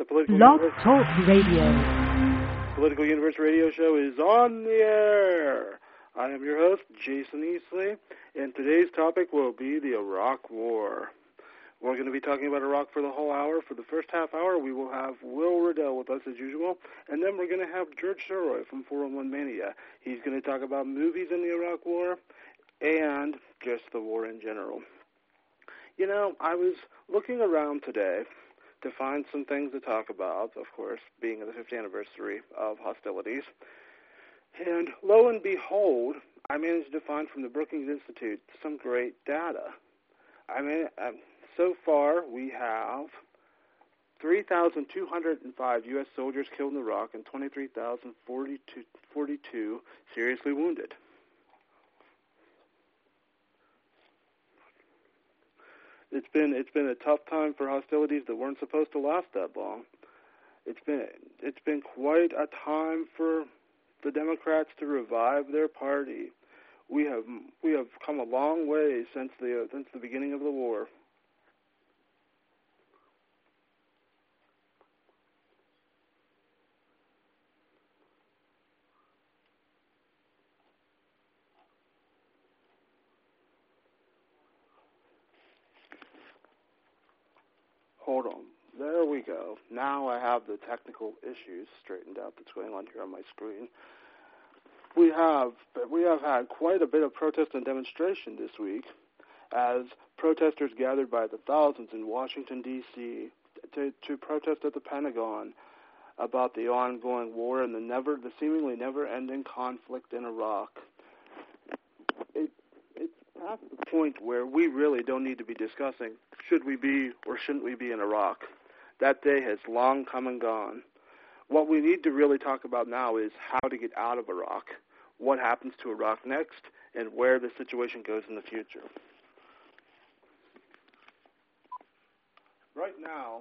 Blog Talk Radio. Political Universe Radio Show is on the air. I am your host, Jason Easley, and today's topic will be the Iraq War. We're going to be talking about Iraq for the whole hour. For the first half hour, we will have Will Riddell with us as usual, and then we're going to have George Soroy from 401 Mania. He's going to talk about movies in the Iraq War and just the war in general. You know, I was looking around today to find some things to talk about, of course, being the 50th anniversary of hostilities. And lo and behold, I managed to find from the Brookings Institute some great data. So far, we have 3,205 U.S. soldiers killed in Iraq and 23,042 seriously wounded. It's been a tough time for hostilities that weren't supposed to last that long. It's been quite a time for the Democrats to revive their party. We have come a long way since the beginning of the war. Hold on. There we go. Now I have the technical issues straightened out that's going on here on my screen. We have had quite a bit of protest and demonstration this week as protesters gathered by the thousands in Washington, D.C. to protest at the Pentagon about the ongoing war and the seemingly never-ending conflict in Iraq. It's past the point where we really don't need to be discussing should we be or shouldn't we be in Iraq. That day has long come and gone. What we need to really talk about now is how to get out of Iraq, what happens to Iraq next, and where the situation goes in the future. Right now,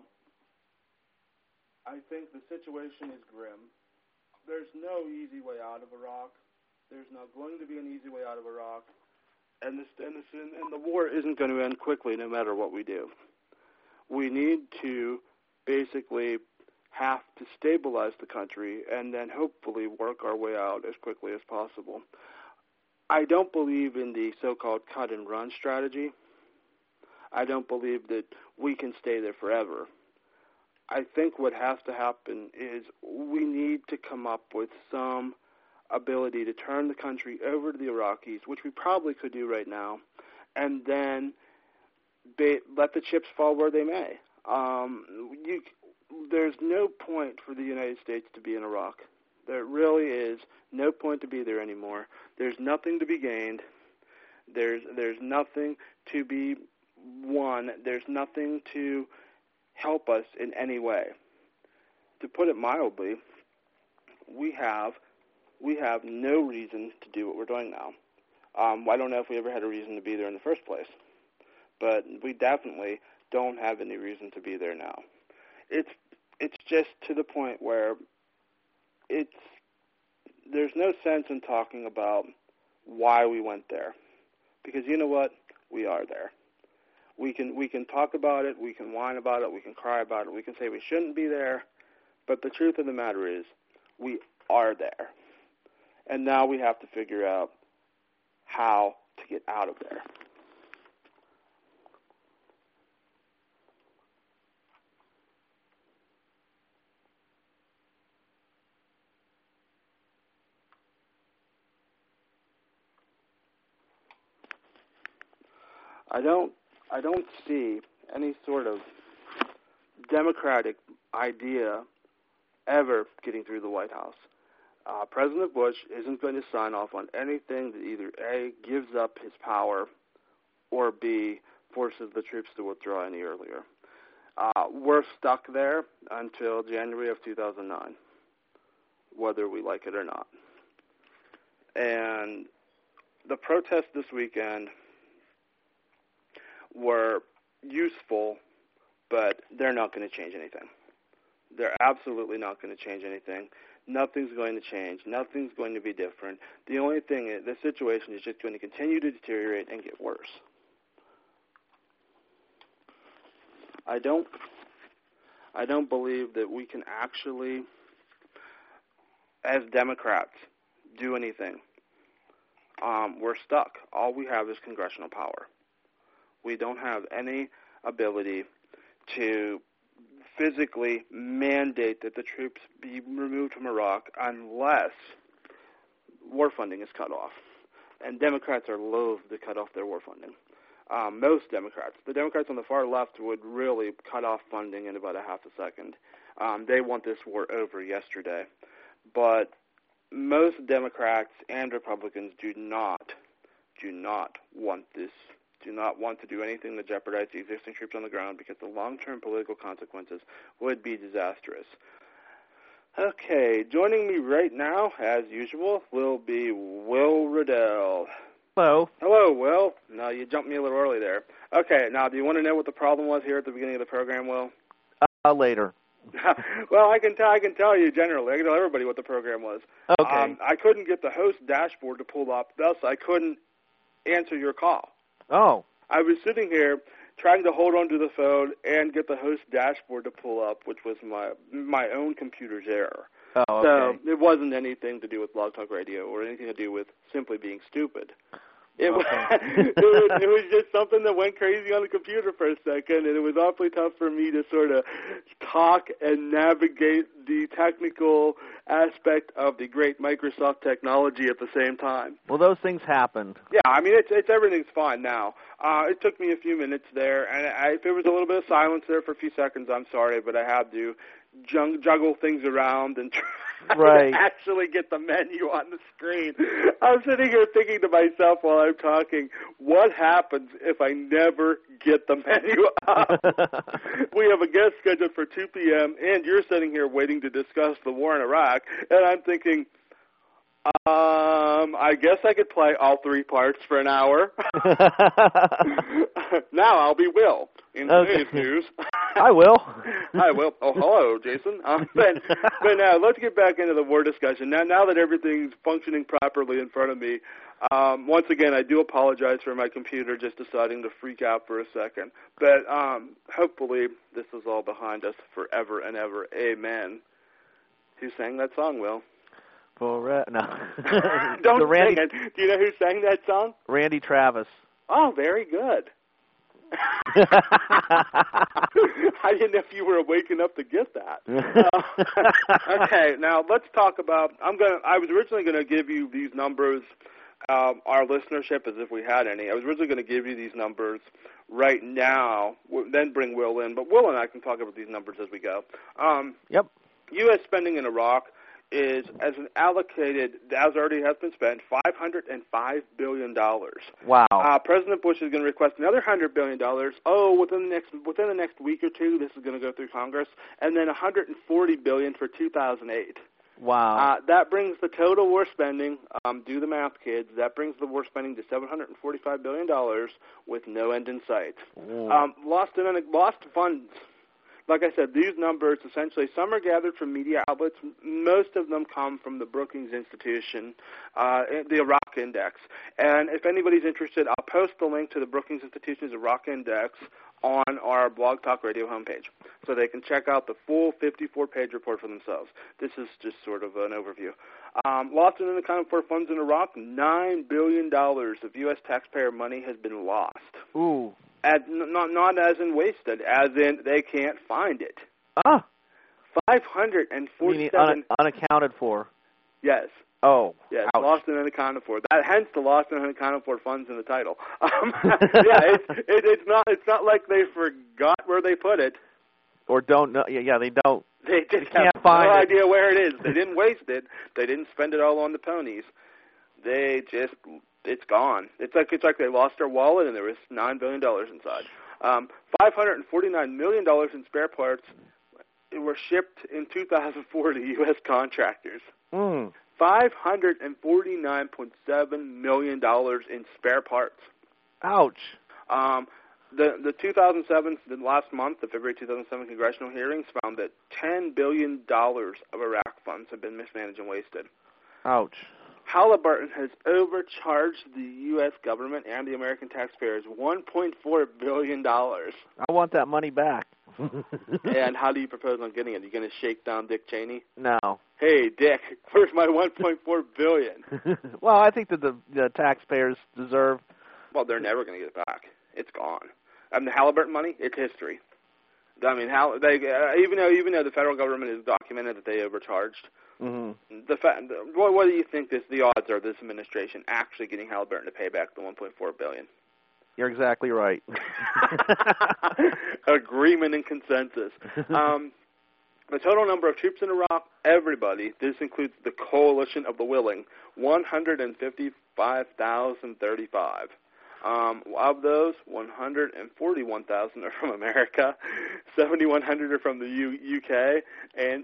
I think the situation is grim. There's no easy way out of Iraq. There's not going to be an easy way out of Iraq. And the war isn't going to end quickly no matter what we do. We need to basically have to stabilize the country and then hopefully work our way out as quickly as possible. I don't believe in the so-called cut-and-run strategy. I don't believe that we can stay there forever. I think what has to happen is we need to come up with some ability to turn the country over to the Iraqis, which we probably could do right now, and then let the chips fall where they may. There's no point for the United States to be in Iraq. There really is no point to be there anymore. There's nothing to be gained. There's nothing to be won. There's nothing to help us in any way. To put it mildly, we have no reason to do what we're doing now. I don't know if we ever had a reason to be there in the first place, but we definitely don't have any reason to be there now. It's just to the point where there's no sense in talking about why we went there, because you know what? We are there. We can talk about it, we can whine about it, we can cry about it, we can say we shouldn't be there, but the truth of the matter is we are there. And now we have to figure out how to get out of there. I don't see any sort of democratic idea ever getting through the White House. President Bush isn't going to sign off on anything that either A, gives up his power, or B, forces the troops to withdraw any earlier. We're stuck there until January of 2009, whether we like it or not. And the protests this weekend were useful, but they're not going to change anything. They're absolutely not going to change anything. Nothing's going to change. Nothing's going to be different. The only thing is the situation is just going to continue to deteriorate and get worse. I don't I don't believe that we can actually, as Democrats, do anything. We're stuck. All we have is congressional power. We don't have any ability to physically mandate that the troops be removed from Iraq unless war funding is cut off. And Democrats are loath to cut off their war funding. Most Democrats. The Democrats on the far left would really cut off funding in about a half a second. They want this war over yesterday. But most Democrats and Republicans do not want this, do not want to do anything to jeopardize the existing troops on the ground because the long-term political consequences would be disastrous. Okay, joining me right now, as usual, will be Will Riddell. Hello. Hello, Will. No, you jumped me a little early there. Okay, now do you want to know what the problem was here at the beginning of the program, Will? Later. Well, I can tell you generally. I can tell everybody what the program was. Okay. I couldn't get the host dashboard to pull up, thus I couldn't answer your call. Oh. I was sitting here trying to hold on to the phone and get the host dashboard to pull up, which was my own computer's error. Oh, okay. So it wasn't anything to do with Blog Talk Radio or anything to do with simply being stupid. It was just something that went crazy on the computer for a second, and it was awfully tough for me to sort of talk and navigate the technical aspect of the great Microsoft technology at the same time. Well, those things happened. Yeah, I mean, it's everything's fine now. It took me a few minutes there, and if there was a little bit of silence there for a few seconds, I'm sorry, but I had to juggle things around and try right. to actually get the menu on the screen. I'm sitting here thinking to myself while I'm talking, what happens if I never get the menu up? We have a guest scheduled for 2 p.m., and you're sitting here waiting to discuss the war in Iraq, and I'm thinking, I guess I could play all 3 parts for an hour. Now I'll be Will. In today's news. Hi, Will. Hi, Will. Oh, hello, Jason. But now let's get back into the war discussion. Now that everything's functioning properly in front of me, once again, I do apologize for my computer just deciding to freak out for a second. But hopefully this is all behind us forever and ever. Amen. Who sang that song, Will? No. Don't sing it. Do you know who sang that song? Randy Travis. Oh, very good. I didn't know if you were waking up to get that. Okay, now let's talk about. I was originally going to give you these numbers, our listenership, as if we had any. I was originally going to give you these numbers right now, then bring Will in. But Will and I can talk about these numbers as we go. Yep. U.S. spending in Iraq is, as already has been spent, $505 billion. Wow. President Bush is going to request another $100 billion. Within the next week or two, this is going to go through Congress, and then $140 billion for 2008. Wow. That brings the total war spending. Do the math, kids. That brings the war spending to $745 billion with no end in sight. Lost funds. Like I said, these numbers, essentially, some are gathered from media outlets. Most of them come from the Brookings Institution, the Iraq Index. And if anybody's interested, I'll post the link to the Brookings Institution's Iraq Index on our Blog Talk Radio homepage, so they can check out the full 54-page report for themselves. This is just sort of an overview. Lost and unaccounted for funds in Iraq, $9 billion of U.S. taxpayer money has been lost. Ooh. Not as in wasted, as in they can't find it. 547 unaccounted for. Yes. Oh. Yes. Ouch. Lost and unaccounted for. Hence the lost and unaccounted for funds in the title. Yeah, it's not like they forgot where they put it. Or don't know. Yeah, they don't. They just can't have find no it. idea where it is. They didn't waste it. They didn't spend it all on the ponies. It's gone. It's like they lost their wallet and there was $9 billion inside. $549 million in spare parts were shipped in 2004 to U.S. contractors. $549.7 million in spare parts. Ouch. The 2007, the last month, the February 2007 congressional hearings found that $10 billion of Iraq funds have been mismanaged and wasted. Ouch. Halliburton has overcharged the U.S. government and the American taxpayers $1.4 billion. I want that money back. And how do you propose on getting it? Are you going to shake down Dick Cheney? No. Hey, Dick, where's my $1.4 billion? Well, I think that the taxpayers deserve. Well, they're never going to get it back. It's gone. The Halliburton money, it's history. I mean, even though the federal government has documented that they overcharged, what do you think the odds are of this administration actually getting Halliburton to pay back the $1.4 billion? You're exactly right. Agreement and consensus. The total number of troops in Iraq, everybody, this includes the coalition of the willing, 155,035. Of those, 141,000 are from America, 7,100 are from the UK, and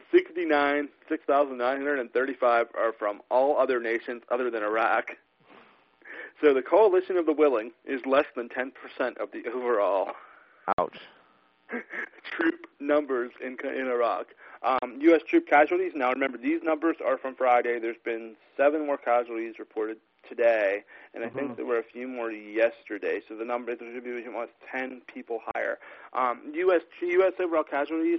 6,935 are from all other nations other than Iraq. So the coalition of the willing is less than 10% of the overall Ouch. troop numbers in Iraq. U.S. troop casualties, now remember, these numbers are from Friday. There's been 7 more casualties reported today, and I think there were a few more yesterday, so the number there should be almost 10 people higher. U.S. overall casualties,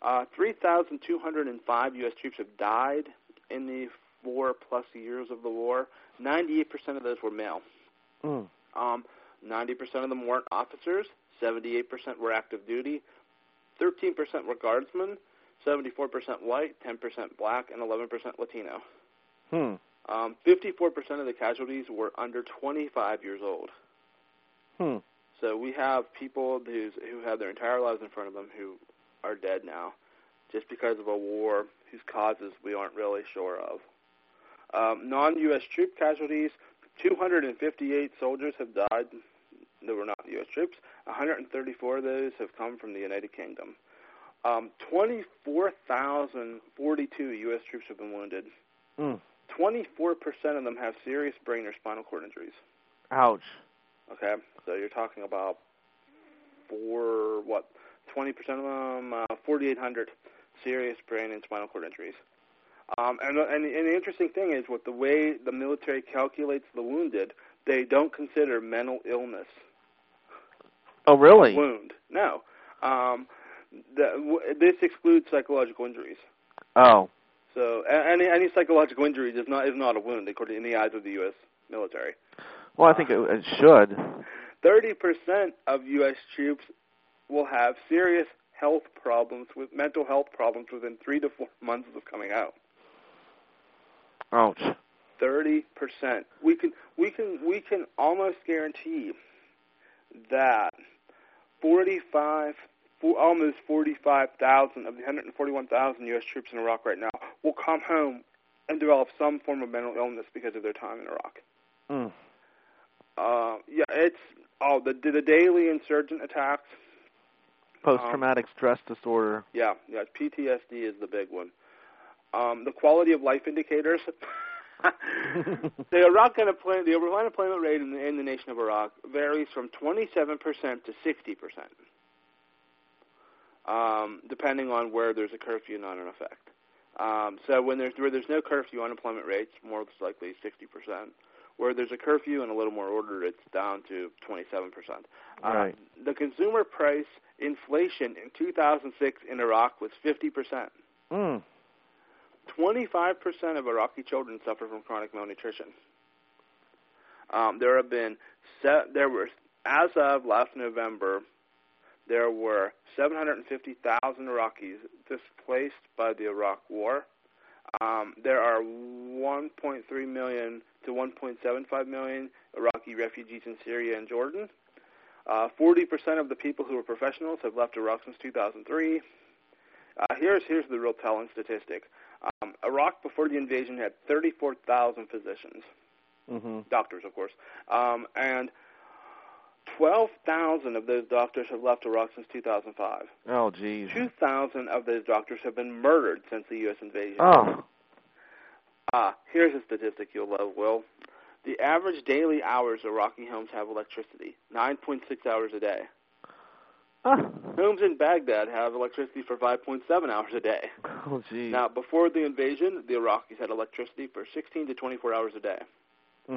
3,205 U.S. troops have died in the 4+ years of the war. 98% of those were male. 90% of them weren't officers. 78% were active duty. 13% were guardsmen. 74% white, 10% black, and 11% Latino. 54% of the casualties were under 25 years old. So we have people who have their entire lives in front of them who are dead now just because of a war whose causes we aren't really sure of. Non-U.S. troop casualties, 258 soldiers have died that were not U.S. troops. 134 of those have come from the United Kingdom. 24,042 U.S. troops have been wounded. 24% of them have serious brain or spinal cord injuries. Ouch. Okay, so you're talking about 20% of them, 4,800 serious brain and spinal cord injuries. And the interesting thing is, with the way the military calculates the wounded, they don't consider mental illness. Oh, really? Wound. No. This excludes psychological injuries. Oh. So any psychological injury is not a wound, according in the eyes of the U.S. military. Well, I think it should. 30% of U.S. troops will have serious health problems, with mental health problems, within 3 to 4 months of coming out. Ouch. 30%. We can almost guarantee that almost 45,000 of the 141,000 U.S. troops in Iraq right now will come home and develop some form of mental illness because of their time in Iraq. The daily insurgent attacks. Post-traumatic stress disorder. Yeah, PTSD is the big one. The quality of life indicators. The Iraq the overall unemployment rate in the nation of Iraq varies from 27% to 60%, depending on where there's a curfew not in effect. So where there's no curfew, unemployment rate's more likely 60%. Where there's a curfew and a little more order, it's down to 27%. Right. The consumer price inflation in 2006 in Iraq was 50%. 25% of Iraqi children suffer from chronic malnutrition. As of last November, there were 750,000 Iraqis displaced by the Iraq War. There are 1.3 million to 1.75 million Iraqi refugees in Syria and Jordan. 40% of the people who are professionals have left Iraq since 2003. Here's the real telling statistic. Iraq, before the invasion, had 34,000 physicians, doctors, of course, and 12,000 of those doctors have left Iraq since 2005. Oh, geez. 2,000 of those doctors have been murdered since the U.S. invasion. Oh. Here's a statistic you'll love, Will. The average daily hours Iraqi homes have electricity, 9.6 hours a day. Homes in Baghdad have electricity for 5.7 hours a day. Oh, geez. Now, before the invasion, the Iraqis had electricity for 16 to 24 hours a day.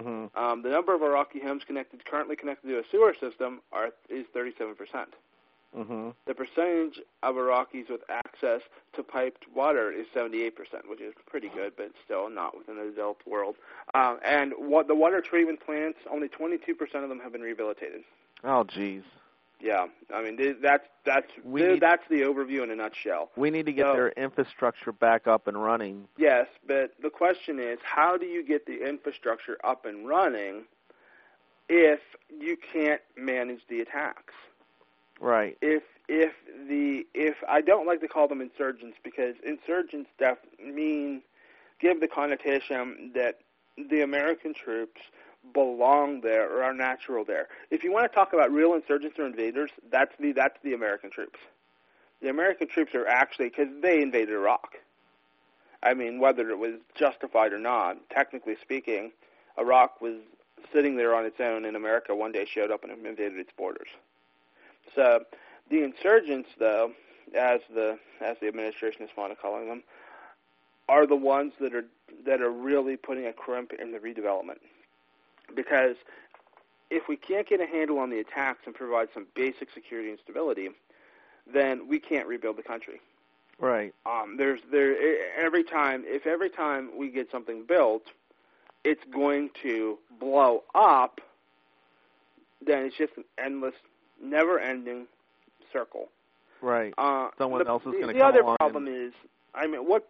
The number of Iraqi homes currently connected to a sewer system is 37%. The percentage of Iraqis with access to piped water is 78%, which is pretty good, but still not within the developed world. And what the water treatment plants, only 22% of them have been rehabilitated. Oh, geez. Yeah, I mean that's the overview in a nutshell. We need to get their infrastructure back up and running. Yes, but the question is, how do you get the infrastructure up and running if you can't manage the attacks? Right. If I don't like to call them insurgents, because insurgents give the connotation that the American troops belong there or are natural there. If you want to talk about real insurgents or invaders, that's the American troops. The American troops are actually, because they invaded Iraq. I mean, whether it was justified or not, technically speaking, Iraq was sitting there on its own, and America one day showed up and invaded its borders. So the insurgents, though, as the administration is fond of calling them, are the ones that are really putting a crimp in the redevelopment. Because if we can't get a handle on the attacks and provide some basic security and stability, then we can't rebuild the country. Right. Every time we get something built, it's going to blow up. Then it's just an endless, never-ending circle. Right. Someone else is going to come along. The other problem is, I mean, what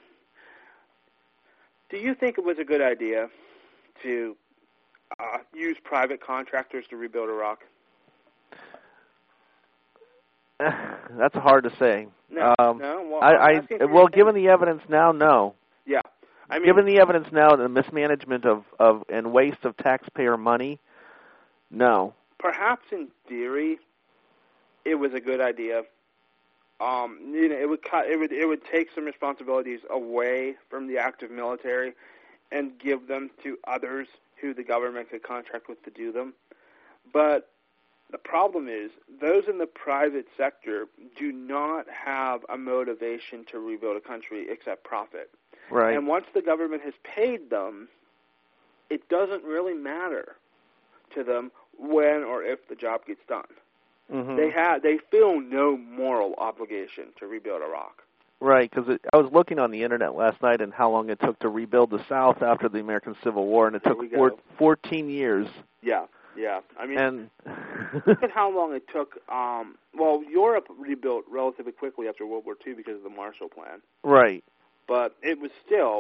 do you think it was a good idea to use private contractors to rebuild Iraq? That's hard to say. No. Well, given the evidence now, no. Yeah. I mean, given the evidence now, the mismanagement of and waste of taxpayer money, no. Perhaps in theory, it was a good idea. It would take some responsibilities away from the active military and give them to others who the government could contract with to do them. But the problem is, those in the private sector do not have a motivation to rebuild a country except profit. Right. And once the government has paid them, it doesn't really matter to them when or if the job gets done. Mm-hmm. They feel no moral obligation to rebuild Iraq. Right, because I was looking on the internet last night and how long it took to rebuild the South after the American Civil War, and it took 14 years. Yeah. I mean, look at how long it took. Europe rebuilt relatively quickly after World War II because of the Marshall Plan. Right. But it was still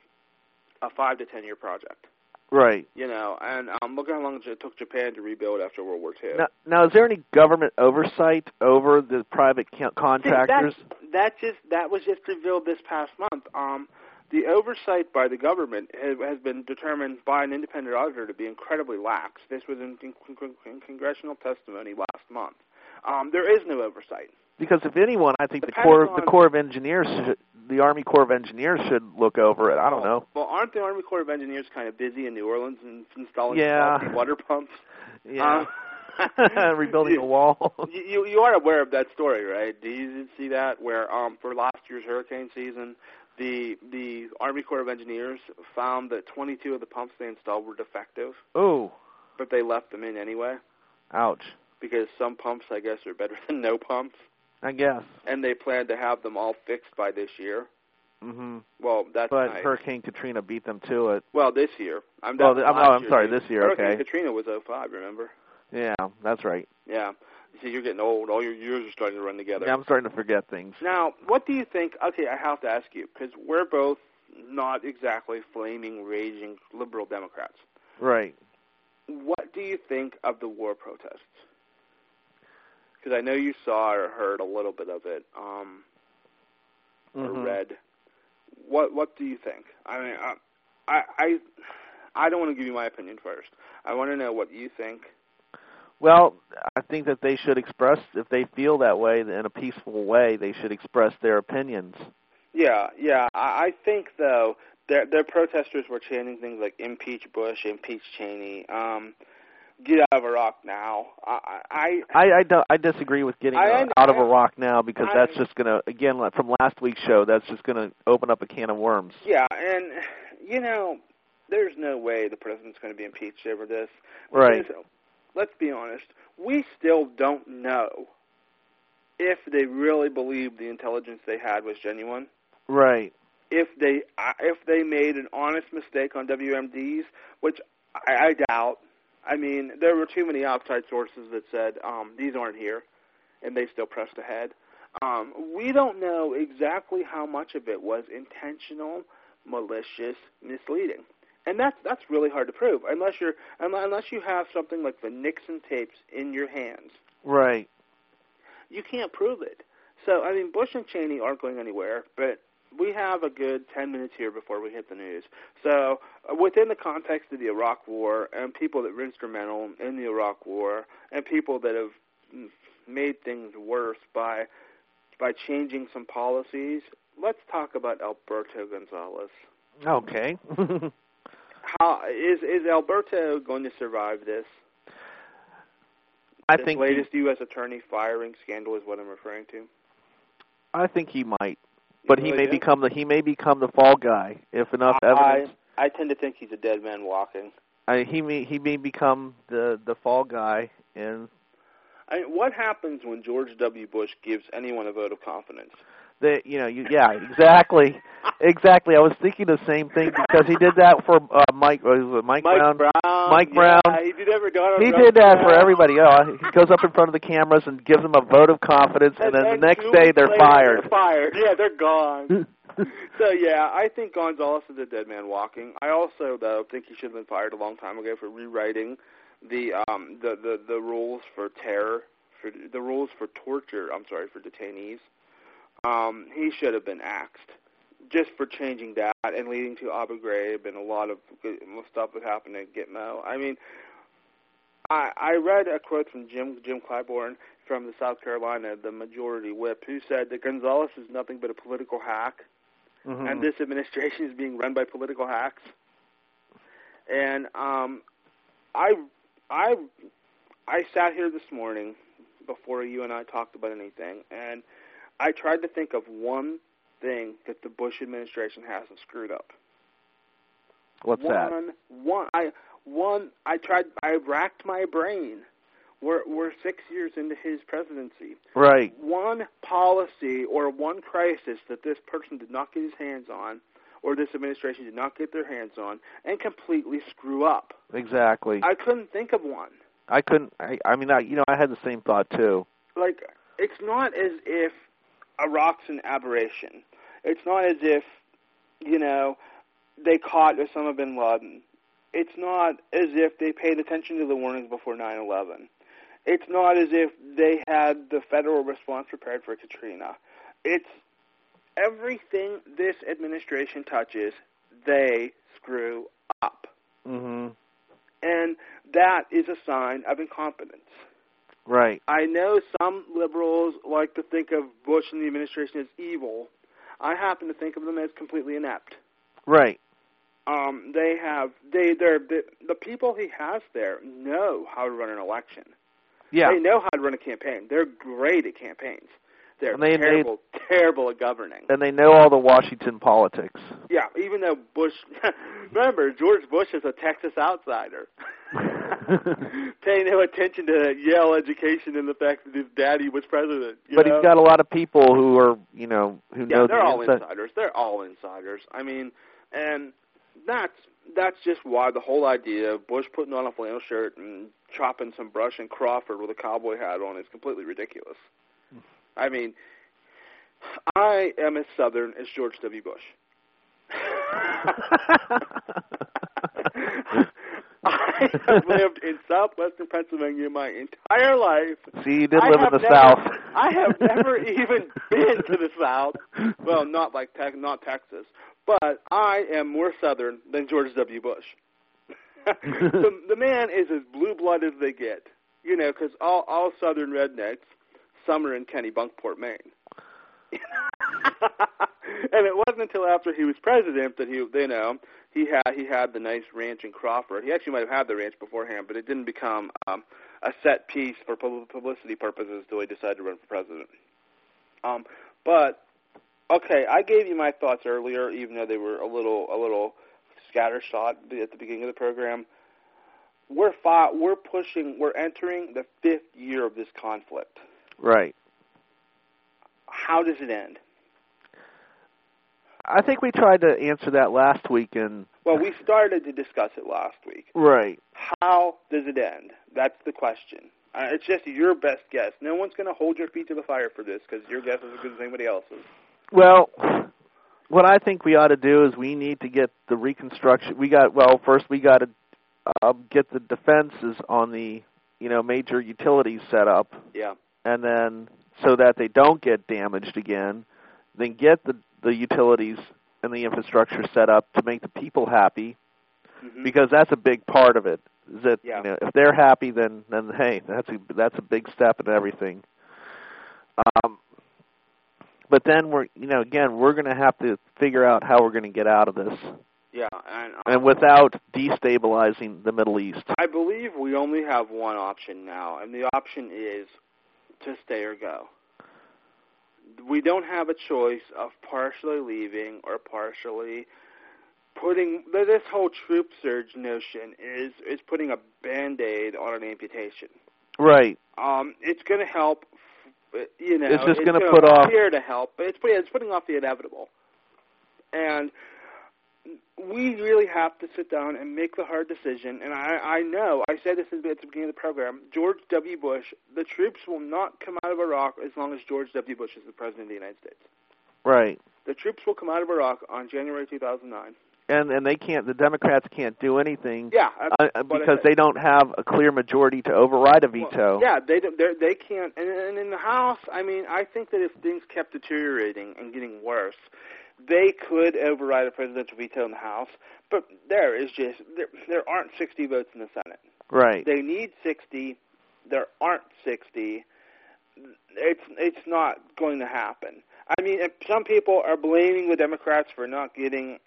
a 5 to 10 year project. Right. And look at how long it took Japan to rebuild after World War II. Now, is there any government oversight over the private contractors? That was just revealed this past month. The oversight by the government has been determined by an independent auditor to be incredibly lax. This was in congressional testimony last month. There is no oversight. Because if anyone, I think the Corps of Engineers, the Army Corps of Engineers should look over it. I don't know. Well, aren't the Army Corps of Engineers kind of busy in New Orleans and installing water pumps? Yeah. Rebuilding a wall. You are aware of that story, right? Did you see that where for last year's hurricane season, the Army Corps of Engineers found that 22 of the pumps they installed were defective? Oh. But they left them in anyway. Ouch. Because some pumps, I guess, are better than no pumps. I guess. And they plan to have them all fixed by this year. Mm-hmm. Well, that's But nice. Hurricane Katrina beat them to it. Well, this year. I'm sorry, this year, Hurricane okay. Katrina was 2005, remember? Yeah, that's right. Yeah. See, you're getting old. All your years are starting to run together. Yeah, I'm starting to forget things. Now, what do you think? Okay, I have to ask you, because we're both not exactly flaming, raging liberal Democrats. Right. What do you think of the war protests? Because I know you saw or heard a little bit of it, or read. What do you think? I mean, I don't want to give you my opinion first. I want to know what you think. Well, I think that they should express, if they feel that way in a peaceful way, they should express their opinions. Yeah. I think, though, their protesters were chanting things like impeach Bush, impeach Cheney, get out of Iraq now. I disagree with getting out of Iraq now, because that's just going to, again, from last week's show, that's just going to open up a can of worms. Yeah, and, there's no way the president's going to be impeached over this. Right. Let's be honest. We still don't know if they really believed the intelligence they had was genuine. Right. If they made an honest mistake on WMDs, which I doubt. I mean, there were too many outside sources that said these aren't here, and they still pressed ahead. We don't know exactly how much of it was intentional, malicious, misleading, and that's really hard to prove unless you have something like the Nixon tapes in your hands. Right. You can't prove it. So I mean, Bush and Cheney aren't going anywhere, but we have a good 10 minutes here before we hit the news. So within the context of the Iraq War and people that were instrumental in the Iraq War and people that have made things worse by changing some policies, let's talk about Alberto Gonzales. Okay. How is Alberto going to survive this? I This think latest U.S. attorney firing scandal is what I'm referring to. I think he might. But really he may become the fall guy if enough evidence. I tend to think he's a dead man walking. He may become the fall guy, and what happens when George W. Bush gives anyone a vote of confidence? Exactly. I was thinking the same thing because he did that for Mike Brown. Mike Brown. He did that for everybody. He goes up in front of the cameras and gives them a vote of confidence, and then the next day they're fired. Yeah, they're gone. So yeah, I think Gonzales is a dead man walking. I also though think he should have been fired a long time ago for rewriting the rules for terror, for the rules for torture. I'm sorry, for detainees. He should have been axed just for changing that and leading to Abu Ghraib and a lot of stuff that happened at Gitmo. I mean, I read a quote from Jim Clyburn from the South Carolina, the majority whip, who said that Gonzales is nothing but a political hack, and this administration is being run by political hacks. And I sat here this morning before you and I talked about anything, and I tried to think of one thing that the Bush administration hasn't screwed up. What's that? I racked my brain. We're 6 years into his presidency. Right. One policy or one crisis that this person did not get his hands on, or this administration did not get their hands on, and completely screw up. Exactly. I couldn't think of one. I couldn't. I had the same thought too. Like, it's not as if Iraq's an aberration. It's not as if, they caught Osama bin Laden. It's not as if they paid attention to the warnings before 9/11. It's not as if they had the federal response prepared for Katrina. It's everything this administration touches, they screw up. Mm-hmm. And that is a sign of incompetence. Right. I know some liberals like to think of Bush and the administration as evil. I happen to think of them as completely inept. Right. The people he has there know how to run an election. Yeah. They know how to run a campaign. They're great at campaigns. They're terrible at governing. And they know all the Washington politics. Yeah, even though Bush, remember, George Bush is a Texas outsider. Paying no attention to Yale education and the fact that his daddy was president. But he's got a lot of people who are, who know. Yeah, they're all insiders. They're all insiders. I mean, and that's just why the whole idea of Bush putting on a flannel shirt and chopping some brush in Crawford with a cowboy hat on is completely ridiculous. I mean, I am as Southern as George W. Bush. I have lived in southwestern Pennsylvania my entire life. See, you did live in the South. I have never even been to the South. Well, not Texas. But I am more Southern than George W. Bush. The man is as blue-blood as they get. Because all Southern rednecks, some are in Kennebunkport, Maine. And it wasn't until after he was president that he had the nice ranch in Crawford. He actually might have had the ranch beforehand, but it didn't become a set piece for publicity purposes until he decided to run for president. But okay, I gave you my thoughts earlier, even though they were a little scattershot at the beginning of the program. We're entering the 5th year of this conflict. Right. how does it end? I think we tried to answer that last week. Well, we started to discuss it last week. Right. How does it end? That's the question. It's just your best guess. No one's going to hold your feet to the fire for this because your guess is as good as anybody else's. Well, what I think we ought to do is we need to get the reconstruction. First we got to get the defenses on the major utilities set up. Yeah. And then so that they don't get damaged again, then get the utilities and the infrastructure set up to make the people happy, because that's a big part of it. Is that if they're happy, then hey, that's a big step in everything. But then we're going to have to figure out how we're going to get out of this. Yeah, and without destabilizing the Middle East. I believe we only have one option now, and the option is to stay or go. We don't have a choice of partially leaving or partially putting. This whole troop surge notion is putting a Band-Aid on an amputation. Right. It's going to help. It's just going to put off. Appear to help, but it's putting off the inevitable. And we really have to sit down and make the hard decision. And I know, I said this at the beginning of the program, George W. Bush, the troops will not come out of Iraq as long as George W. Bush is the President of the United States. Right. The troops will come out of Iraq on January 2009. And they can't. The Democrats can't do anything. Yeah, because they don't have a clear majority to override a veto. Well, yeah, they can't. And in the House, I mean, I think that if things kept deteriorating and getting worse, they could override a presidential veto in the House. But there aren't 60 votes in the Senate. Right. They need 60. There aren't 60. It's not going to happen. I mean, some people are blaming the Democrats for not getting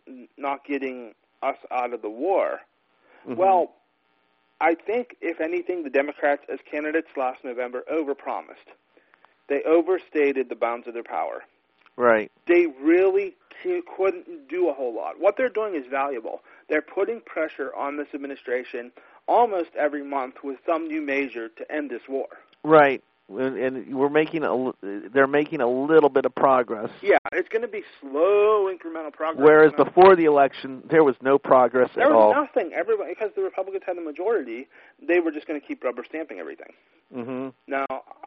us out of the war. Well, I think, if anything, the Democrats as candidates last November overpromised. They overstated the bounds of their power. Right. They really couldn't do a whole lot. What they're doing is valuable. They're putting pressure on this administration almost every month with some new measure to end this war. Right. And they're making a little bit of progress. Yeah, it's going to be slow, incremental progress. Whereas before the election, there was no progress at all. There was nothing. Everybody, because the Republicans had the majority, they were just going to keep rubber stamping everything. Now,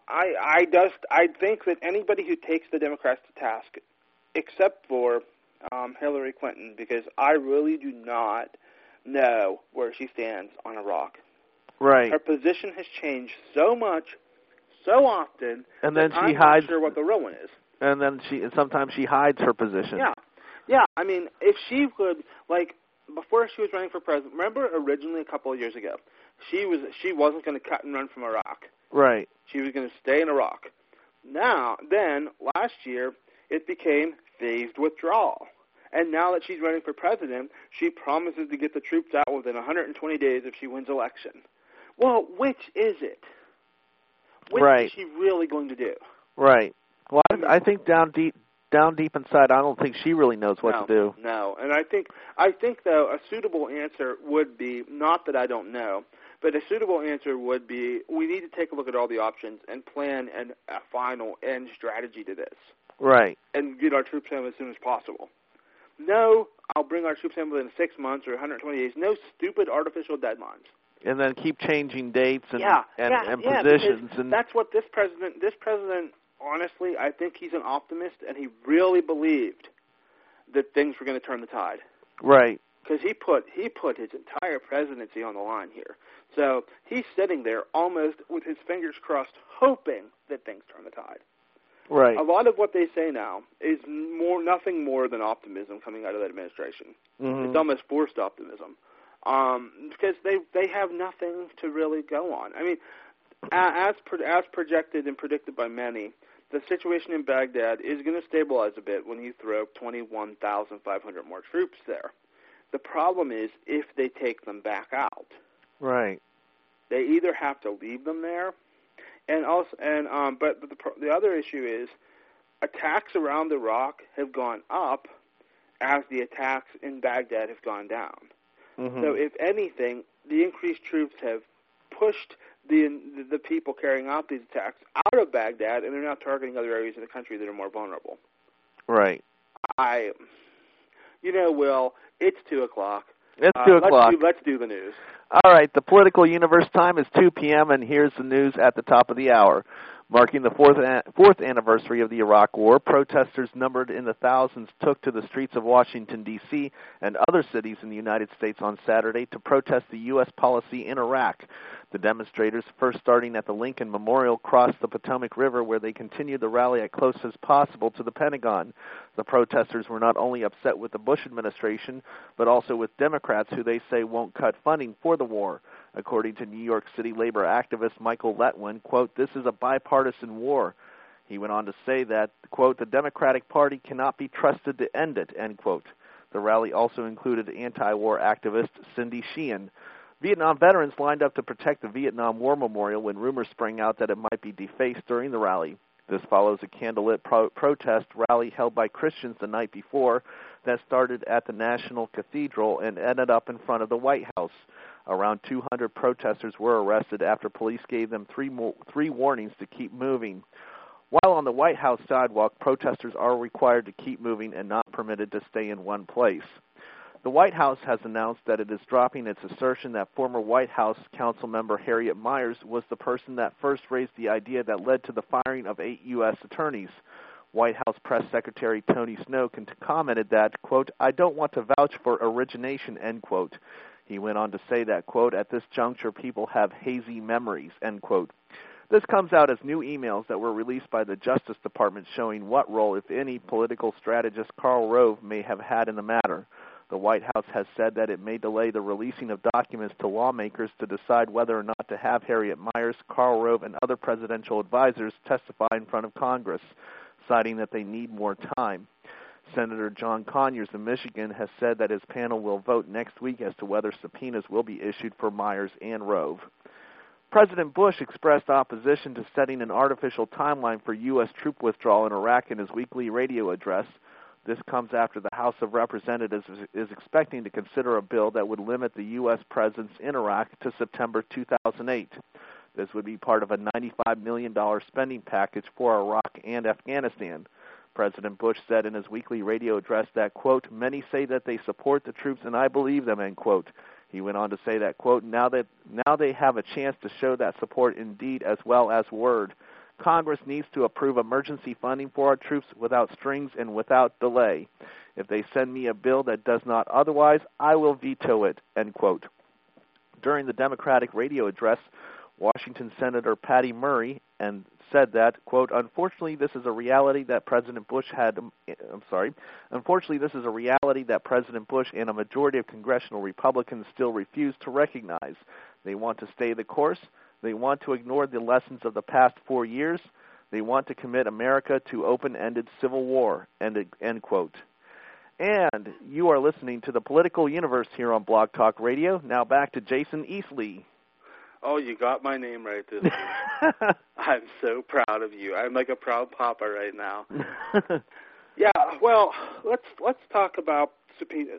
I think that anybody who takes the Democrats to task, except for Hillary Clinton, because I really do not know where she stands on Iraq. Right. Her position has changed so much, so often, and then I'm not sure what the real one is. And then sometimes she hides her position. Yeah. I mean, if she would, like, before she was running for president, remember originally a couple of years ago, she wasn't going to cut and run from Iraq. Right. She was going to stay in Iraq. Then last year, it became phased withdrawal. And now that she's running for president, she promises to get the troops out within 120 days if she wins election. Well, which is it? What is she really going to do? Right. Well, I think down deep inside, I don't think she really knows what to do. No, and I think though a suitable answer would be, not that I don't know, but a suitable answer would be, we need to take a look at all the options and plan a final end strategy to this. Right. And get our troops home as soon as possible. No, I'll bring our troops home within 6 months or 120 days. No stupid artificial deadlines. And then keep changing dates and positions. And that's what this president, honestly, I think he's an optimist, and he really believed that things were going to turn the tide. Right. Because he put his entire presidency on the line here. So he's sitting there almost with his fingers crossed, hoping that things turn the tide. Right. A lot of what they say now is nothing more than optimism coming out of that administration. It's almost forced optimism. Because they have nothing to really go on. I mean, as projected and predicted by many, the situation in Baghdad is going to stabilize a bit when you throw 21,500 more troops there. The problem is if they take them back out. Right. They either have to leave them there, but the other issue is attacks around Iraq have gone up as the attacks in Baghdad have gone down. So if anything, the increased troops have pushed the people carrying out these attacks out of Baghdad, and they're now targeting other areas of the country that are more vulnerable. Right. Will, it's 2 o'clock. It's 2 o'clock. Let's do the news. All right, the political universe time is 2 p.m., and here's the news at the top of the hour. Marking the fourth anniversary of the Iraq War, protesters numbered in the thousands took to the streets of Washington, D.C. and other cities in the United States on Saturday to protest the U.S. policy in Iraq. The demonstrators, first starting at the Lincoln Memorial, crossed the Potomac River, where they continued the rally as close as possible to the Pentagon. The protesters were not only upset with the Bush administration, but also with Democrats who they say won't cut funding for the war. According to New York City labor activist Michael Letwin, quote, "This is a bipartisan war." He went on to say that, quote, "The Democratic Party cannot be trusted to end it," end quote. The rally also included anti-war activist Cindy Sheehan. Vietnam veterans lined up to protect the Vietnam War Memorial when rumors sprang out that it might be defaced during the rally. This follows a candlelit protest rally held by Christians the night before that started at the National Cathedral and ended up in front of the White House. Around 200 protesters were arrested after police gave them three warnings to keep moving. While on the White House sidewalk, protesters are required to keep moving and not permitted to stay in one place. The White House has announced that it is dropping its assertion that former White House council member Harriet Miers was the person that first raised the idea that led to the firing of 8 U.S. attorneys. White House Press Secretary Tony Snow commented that, quote, "I don't want to vouch for origination," end quote. He went on to say that, quote, "At this juncture, people have hazy memories," end quote. This comes out as new emails that were released by the Justice Department showing what role, if any, political strategist Karl Rove may have had in the matter. The White House has said that it may delay the releasing of documents to lawmakers to decide whether or not to have Harriet Miers, Karl Rove, and other presidential advisors testify in front of Congress, citing that they need more time. Senator John Conyers of Michigan has said that his panel will vote next week as to whether subpoenas will be issued for Miers and Rove. President Bush expressed opposition to setting an artificial timeline for U.S. troop withdrawal in Iraq in his weekly radio address. This comes after the House of Representatives is expecting to consider a bill that would limit the U.S. presence in Iraq to September 2008. This would be part of a $95 million spending package for Iraq and Afghanistan. President Bush said in his weekly radio address that, quote, "Many say that they support the troops, and I believe them," end quote. He went on to say that, quote, now they have a chance to show that support in deed as well as word. Congress needs to approve emergency funding for our troops without strings and without delay. If they send me a bill that does not otherwise, I will veto it," end quote. During the Democratic radio address, Washington Senator Patty Murray said that, quote, unfortunately this is a reality that President Bush and a majority of congressional Republicans still refuse to recognize. They want to stay the course. They want to ignore the lessons of the past 4 years. They want to commit America to open-ended civil war, end quote. And you are listening to the Political Universe here on Blog Talk Radio. Now back to Jason Eastley. Oh, you got my name right this week. I'm so proud of you. I'm like a proud papa right now. Yeah, well, let's talk about subpoenas.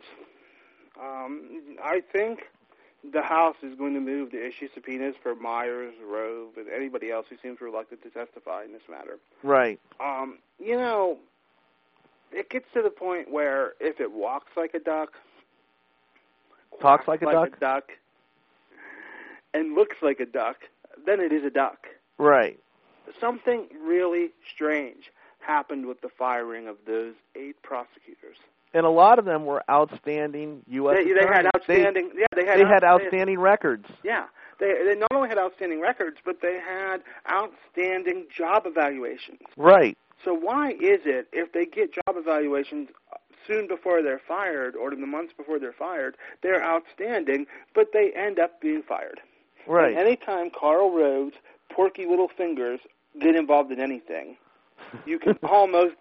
I think the House is going to move to issue subpoenas for Miers, Rove, and anybody else who seems reluctant to testify in this matter. Right. It gets to the point where if it walks like a duck, talks like a duck, and looks like a duck, then it is a duck. Right. Something really strange happened with the firing of those 8 prosecutors. And a lot of them were outstanding U.S. attorneys. They had outstanding. They had outstanding records. Yeah, they not only had outstanding records, but they had outstanding job evaluations. Right. So why is it if they get job evaluations soon before they're fired or in the months before they're fired, they're outstanding, but they end up being fired? Right. And anytime Karl Rove's porky little fingers get involved in anything, you can almost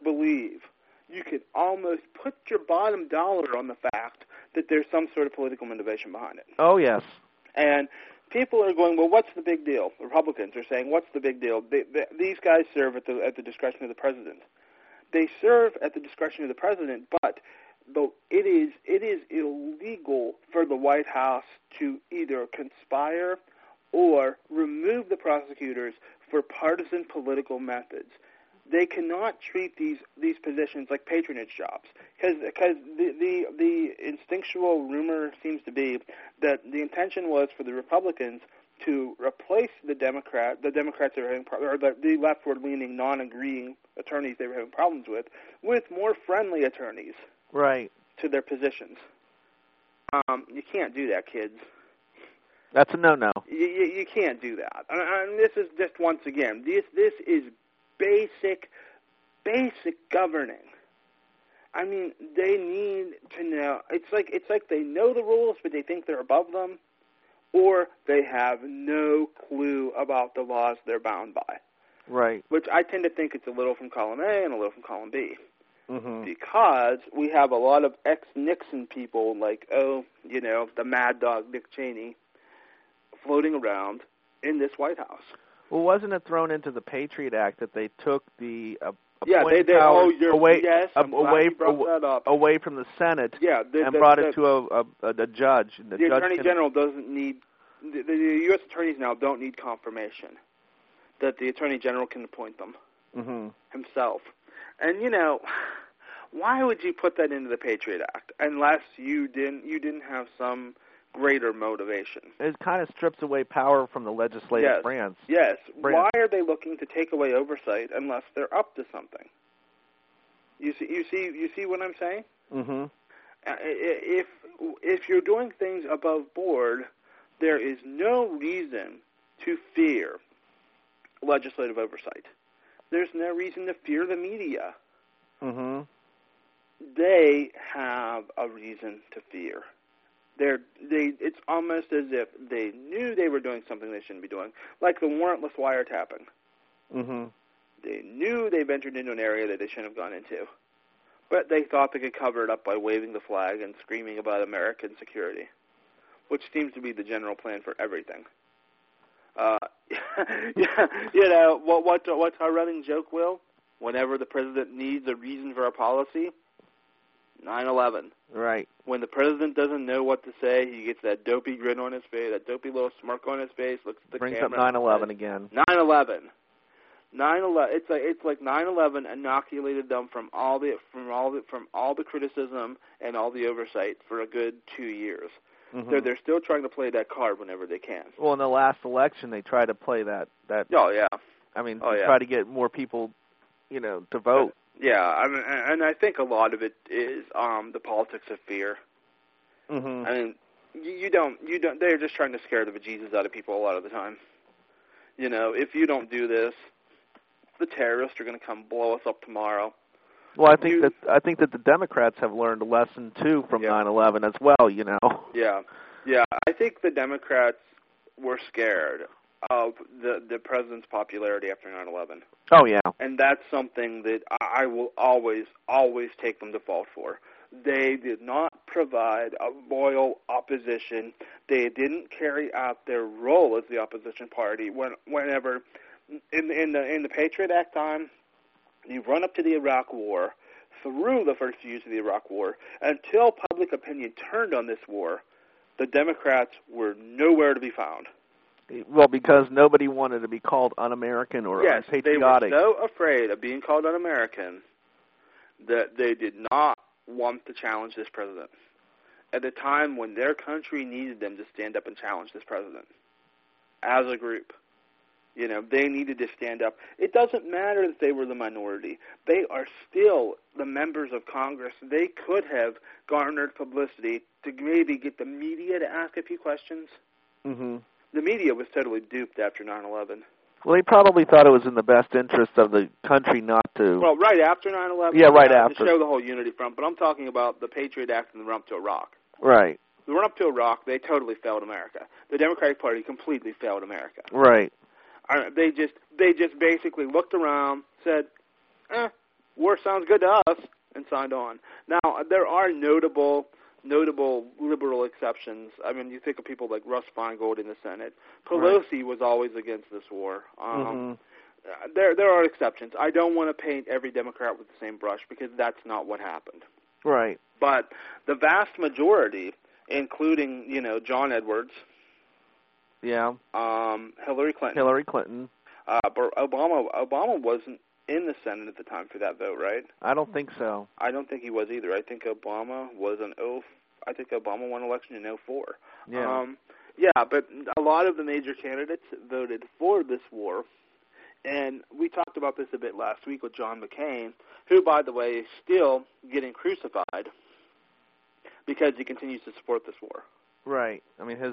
put your bottom dollar on the fact that there's some sort of political motivation behind it. Oh, yes. And people are going, well, what's the big deal? The Republicans are saying, what's the big deal? These guys serve at the discretion of the president. They serve at the discretion of the president, but it is illegal for the White House to either conspire or remove the prosecutors for partisan political methods. They cannot treat these positions like patronage jobs, because the instinctual rumor seems to be that the intention was for the Republicans to replace the Democrats they were having or the leftward-leaning, non-agreeing attorneys they were having problems with more friendly attorneys, right, to their positions. You can't do that, kids. That's a no-no. You can't do that. And this is just, once again, this is basic governing. I mean, they need to know. It's like they know the rules, but they think they're above them, or they have no clue about the laws they're bound by. Right. Which I tend to think it's a little from column A and a little from column B. Mm-hmm. Because we have a lot of ex-Nixon people like, the mad dog Dick Cheney floating around in this White House. Well, wasn't it thrown into the Patriot Act that they took the they powers away, yes, I'm glad you brought that up. away from the Senate and brought it to a judge? The Attorney General doesn't need the U.S. attorneys now don't need confirmation that the Attorney General can appoint them himself. And why would you put that into the Patriot Act unless you didn't have some greater motivation? It kind of strips away power from the legislative branch. Yes. Why are they looking to take away oversight unless they're up to something? You see what I'm saying? Mm-hmm. If you're doing things above board, there is no reason to fear legislative oversight. There's no reason to fear the media. Mm-hmm. They have a reason to fear. It's almost as if they knew they were doing something they shouldn't be doing, like the warrantless wiretapping. Mm-hmm. They knew they ventured into an area that they shouldn't have gone into, but they thought they could cover it up by waving the flag and screaming about American security, which seems to be the general plan for everything. What's our running joke, Will? Whenever the president needs a reason for a policy, 9/11. Right. When the president doesn't know what to say, he gets that dopey grin on his face, that dopey little smirk on his face, looks at the Brings camera. Brings up 9/11 again. 9/11. 9/11. It's like 9/11 inoculated them from all the criticism and all the oversight for a good 2 years. Mm-hmm. They're still trying to play that card whenever they can. Well, in the last election, they tried to play that. Oh yeah. I mean, try to get more people, to vote. Yeah, and I think a lot of it is the politics of fear. Mm-hmm. I mean, you don't. They're just trying to scare the bejesus out of people a lot of the time. If you don't do this, the terrorists are going to come blow us up tomorrow. Well, I think that the Democrats have learned a lesson too from 9/11 as well. Yeah. I think the Democrats were scared of the president's popularity after 9/11. Oh yeah. And that's something that I will always take them to fault for. They did not provide a loyal opposition. They didn't carry out their role as the opposition party. Whenever in the Patriot Act time, you run up to the Iraq War, through the first years of the Iraq War, until public opinion turned on this war, the Democrats were nowhere to be found. Well, because nobody wanted to be called un-American or unpatriotic. They were so afraid of being called un-American that they did not want to challenge this president at a time when their country needed them to stand up and challenge this president as a group. They needed to stand up. It doesn't matter that they were the minority. They are still the members of Congress. They could have garnered publicity to maybe get the media to ask a few questions. Mm-hmm. The media was totally duped after 9/11. Well, they probably thought it was in the best interest of the country not to... Well, right after 9/11? Yeah, right after. To show the whole unity front. But I'm talking about the Patriot Act and the run-up to Iraq. Right. The run-up to Iraq, they totally failed America. The Democratic Party completely failed America. Right. They just basically looked around, said, war sounds good to us, and signed on. Now, there are notable liberal exceptions. I mean, you think of people like Russ Feingold in the Senate. Pelosi was always against this war. There are exceptions. I don't want to paint every Democrat with the same brush because that's not what happened. Right. But the vast majority, including, John Edwards, Yeah. Hillary Clinton. Hillary Clinton. But Obama wasn't in the Senate at the time for that vote, right? I don't think so. I don't think he was either. I think Obama won election in 2004. Yeah. Yeah, but a lot of the major candidates voted for this war. And we talked about this a bit last week with John McCain, who, by the way, is still getting crucified because he continues to support this war. Right. I mean,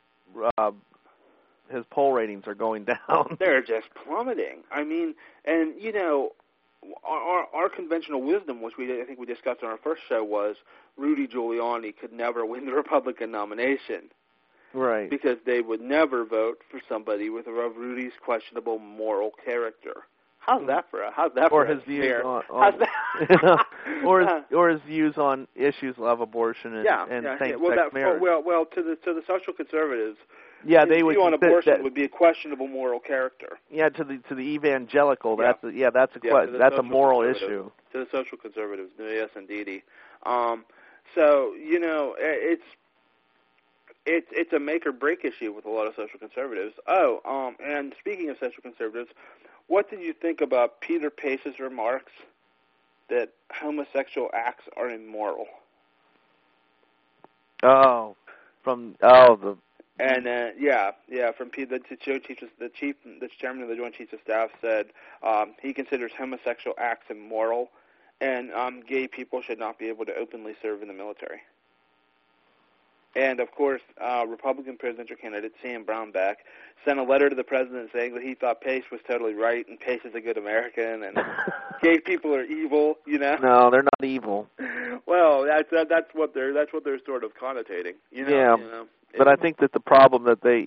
his poll ratings are going down. They're just plummeting. I mean, and you know, our conventional wisdom, which I think we discussed on our first show, was Rudy Giuliani could never win the Republican nomination. Right. Because they would never vote for somebody with Rudy's questionable moral character. How's that for his views on or his views on issues of abortion and same-sex marriage. Well, to the social conservatives, they would view on abortion would be a questionable moral character. Yeah, to the evangelical, that's a moral issue. To the social conservatives, yes, indeedy. So you know, it's a make or break issue with a lot of social conservatives. And speaking of social conservatives, what did you think about Peter Pace's remarks that homosexual acts are immoral? From Pete, the chairman of the Joint Chiefs of Staff said he considers homosexual acts immoral, and gay people should not be able to openly serve in the military. And, of course, Republican presidential candidate Sam Brownback sent a letter to the president saying that he thought Pace was totally right and Pace is a good American and gay people are evil, you know? No, they're not evil. Well, that's what they're sort of connotating, you know? Yeah, you know? But I think that the problem that they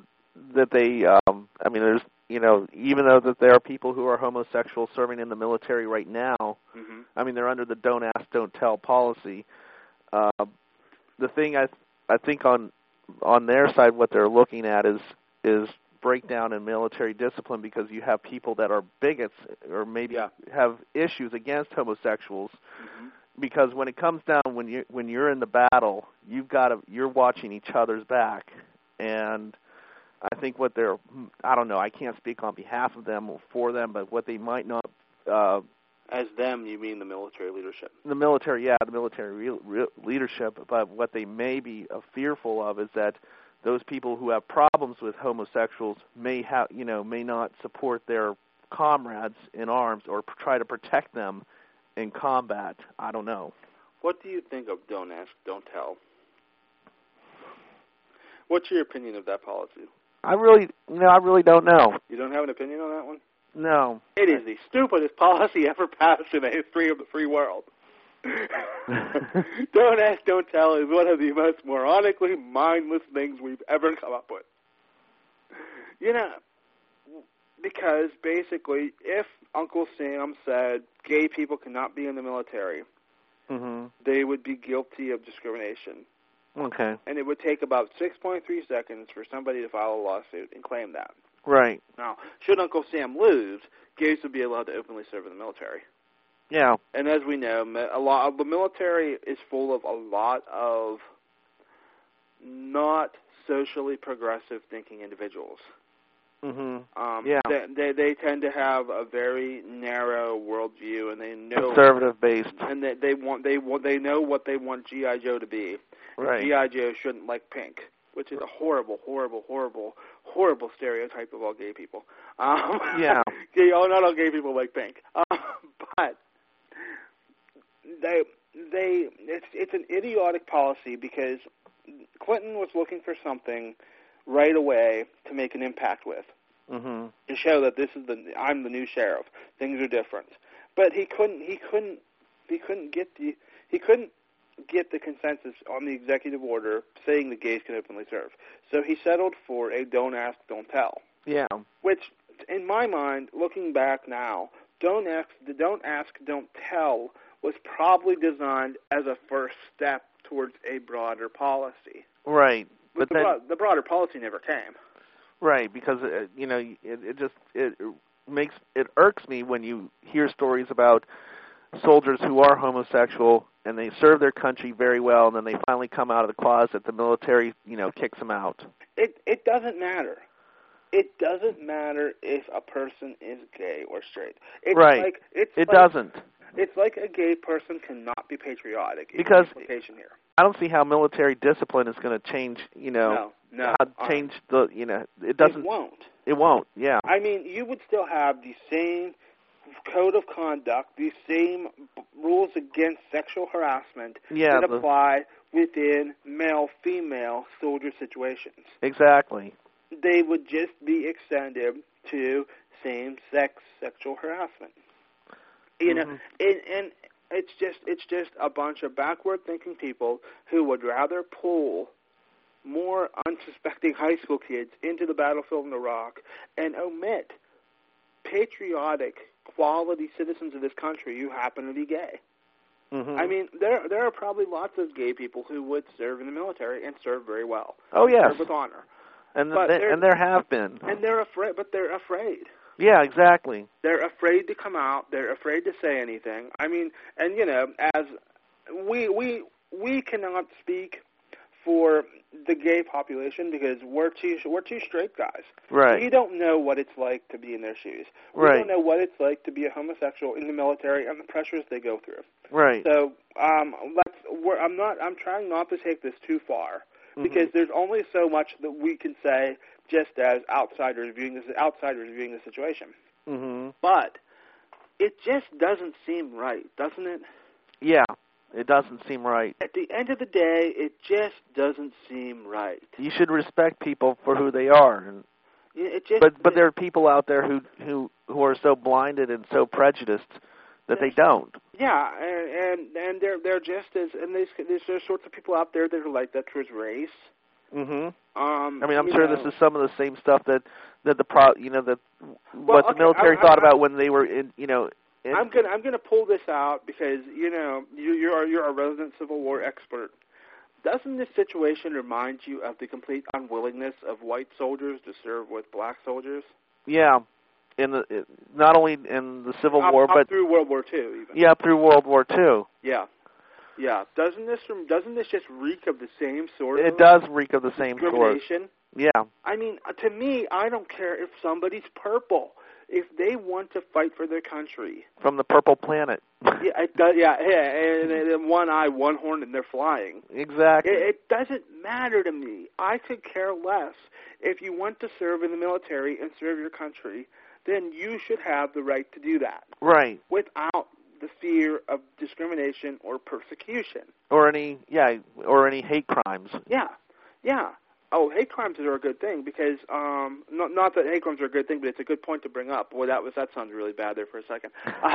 I mean, there's, you know, even though that there are people who are homosexual serving in the military right now, mm-hmm. I mean, they're under the don't ask, don't tell policy. The thing I think on their side, what they're looking at is breakdown in military discipline because you have people that are bigots or maybe have issues against homosexuals. Mm-hmm. Because when it comes down, when you're in the battle, you're watching each other's back, and I think I don't know, I can't speak on behalf of them or for them, but what they might not. As them, you mean the military leadership? The military leadership. But what they may be fearful of is that those people who have problems with homosexuals may not support their comrades in arms or try to protect them in combat. I don't know. What do you think of don't ask, don't tell? What's your opinion of that policy? I really don't know. You don't have an opinion on that one? No. It is the stupidest policy ever passed in the history of the free world. Don't ask, don't tell is one of the most moronically mindless things we've ever come up with. You know, because basically, if Uncle Sam said gay people cannot be in the military, mm-hmm. they would be guilty of discrimination. Okay. And it would take about 6.3 seconds for somebody to file a lawsuit and claim that. Right. Now, should Uncle Sam lose, gays would be allowed to openly serve in the military. Yeah. And as we know, the military is full of a lot of not socially progressive thinking individuals. Mm-hmm. They tend to have a very narrow worldview, and they know conservative based, and they know what they want G.I. Joe to be. Right. G.I. Joe shouldn't like pink, which is a horrible stereotype of all gay people. Yeah. Not all gay people like pink, but it's an idiotic policy because Clinton was looking for something right away to make an impact with, mm-hmm. to show that I'm the new sheriff. Things are different, but he couldn't get the consensus on the executive order saying the gays can openly serve. So he settled for a don't ask, don't tell. Yeah. Which, in my mind, looking back now, don't ask, don't tell was probably designed as a first step towards a broader policy. Right. But the broader policy never came. Right, because it irks me when you hear stories about soldiers who are homosexual and they serve their country very well, and then they finally come out of the closet, the military, kicks them out. It doesn't matter. It doesn't matter if a person is gay or straight. Right. It doesn't. It's like a gay person cannot be patriotic. Because implication here. I don't see how military discipline is going to change, No. change the, it doesn't. It won't. It won't, yeah. I mean, you would still have the same code of conduct, the same rules against sexual harassment that apply within male-female soldier situations. Exactly. They would just be extended to same-sex sexual harassment. And it's just a bunch of backward-thinking people who would rather pull more unsuspecting high school kids into the battlefield in Iraq and omit patriotic, quality citizens of this country who happen to be gay. Mm-hmm. I mean, there are probably lots of gay people who would serve in the military and serve very well. Oh, yes. Serve with honor. And there have been. And they're afraid, but they're afraid. Yeah, exactly. They're afraid to come out. They're afraid to say anything. I mean, and as we cannot speak for the gay population because we're two straight guys. Right. We don't know what it's like to be in their shoes. We don't know what it's like to be a homosexual in the military and the pressures they go through. Right. So I'm trying not to take this too far because there's only so much that we can say just as outsiders viewing the situation. Mm-hmm. But it just doesn't seem right, doesn't it? Yeah. It doesn't seem right. At the end of the day, it just doesn't seem right. You should respect people for who they are. But there are people out there who are so blinded and so prejudiced that they don't. Yeah, and they're just as there's sorts of people out there that are like that towards race. Mhm. I mean, I'm sure this is some of the same stuff that the military thought about when they were in. I'm gonna pull this out because you're a resident Civil War expert. Doesn't this situation remind you of the complete unwillingness of white soldiers to serve with black soldiers? Yeah, not only in the Civil War, but through World War II, even. Yeah, through World War II. Yeah. Doesn't this just reek of the same sort? It does reek of the same sort. Discrimination. Yeah. I mean, to me, I don't care if somebody's purple. If they want to fight for their country. From the purple planet. And one eye, one horn, and they're flying. Exactly. It doesn't matter to me. I could care less. If you want to serve in the military and serve your country, then you should have the right to do that. Right. Without the fear of discrimination or persecution. Or any hate crimes. Yeah. Oh, hate crimes are a good thing because not that hate crimes are a good thing, but it's a good point to bring up. Boy, that sounds really bad there for a second.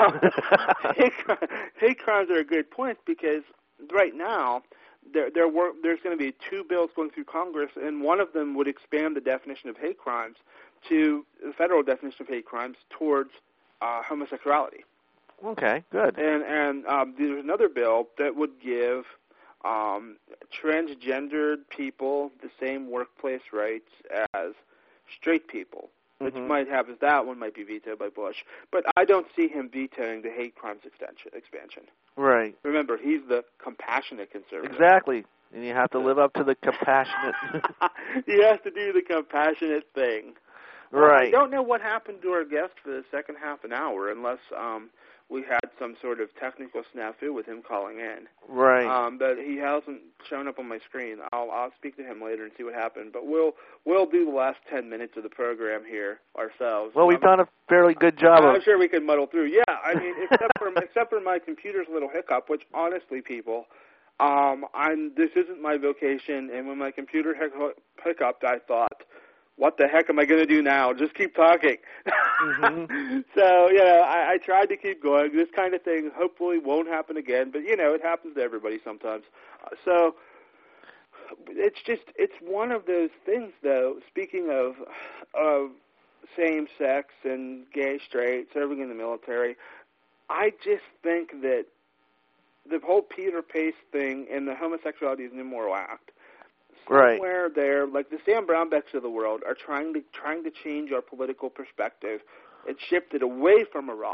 Hate crimes are a good point because right now there's going to be 2 bills going through Congress, and one of them would expand the definition of hate crimes to the federal definition of hate crimes towards homosexuality. Okay, good. And there's another bill that would give transgendered people the same workplace rights as straight people. Which might have that one might be vetoed by Bush, but I don't see him vetoing the hate crimes expansion. Right. Remember, he's the compassionate conservative. Exactly, and you have to live up to the compassionate. He has to do the compassionate thing. Right. I don't know what happened to our guest for the second half an hour, unless we had some sort of technical snafu with him calling in. Right. But he hasn't shown up on my screen. I'll speak to him later and see what happened. But we'll do the last 10 minutes of the program here ourselves. Well, we've done a fairly good job. I'm sure we can muddle through. Yeah, I mean, except for my computer's little hiccup, which honestly, people, this isn't my vocation. And when my computer hiccuped, I thought, what the heck am I going to do now? Just keep talking. So, I tried to keep going. This kind of thing hopefully won't happen again, but, it happens to everybody sometimes. So it's one of those things, though, speaking of same-sex and gay, straight, serving in the military, I just think that the whole Peter Pace thing and the Homosexuality is an Immoral Act, somewhere there, like the Sam Brownbacks of the world, are trying to change our political perspective and shift it away from Iraq